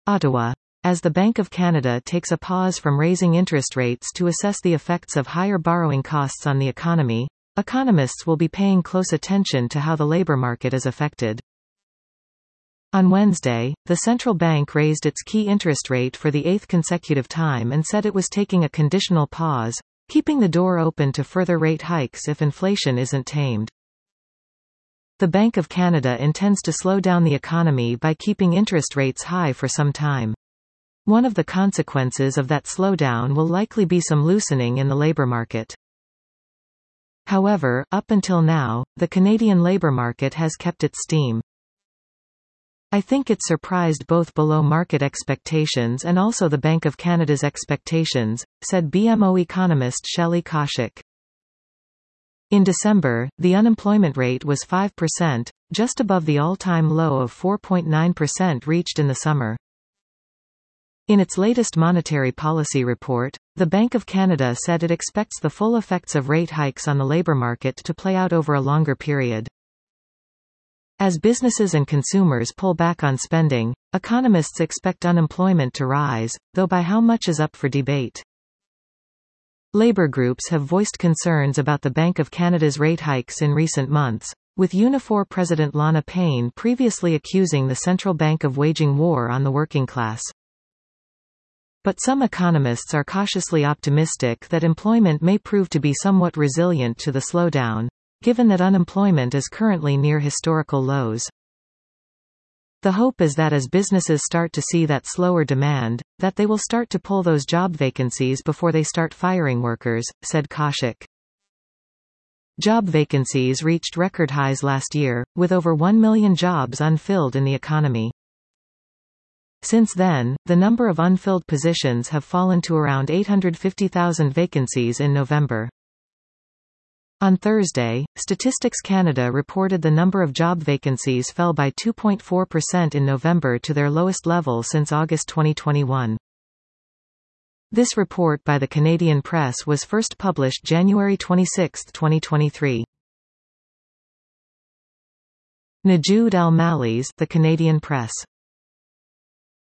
Ottawa. As the Bank of Canada takes a pause from raising interest rates to assess the effects of higher borrowing costs on the economy, economists will be paying close attention to how the labor market is affected. On Wednesday, the central bank raised its key interest rate for the 8th consecutive time and said it was taking a conditional pause, keeping the door open to further rate hikes if inflation isn't tamed. The Bank of Canada intends to slow down the economy by keeping interest rates high for some time. One of the consequences of that slowdown will likely be some loosening in the labor market. However, up until now, the Canadian labor market has kept its steam. I think it surprised both below market expectations and also the Bank of Canada's expectations, said BMO economist Shelley Kaushik. In December, the unemployment rate was 5%, just above the all-time low of 4.9% reached in the summer. In its latest monetary policy report, the Bank of Canada said it expects the full effects of rate hikes on the labor market to play out over a longer period. As businesses and consumers pull back on spending, economists expect unemployment to rise, though by how much is up for debate. Labor groups have voiced concerns about the Bank of Canada's rate hikes in recent months, with Unifor President Lana Payne previously accusing the central bank of waging war on the working class. But some economists are cautiously optimistic that employment may prove to be somewhat resilient to the slowdown, given that unemployment is currently near historical lows. The hope is that as businesses start to see that slower demand, that they will start to pull those job vacancies before they start firing workers, said Kaushik. Job vacancies reached record highs last year, with over 1 million jobs unfilled in the economy. Since then, the number of unfilled positions have fallen to around 850,000 vacancies in November. On Thursday, Statistics Canada reported the number of job vacancies fell by 2.4% in November to their lowest level since August 2021. This report by the Canadian Press was first published January 26, 2023. Najoud Al-Malli's The Canadian Press.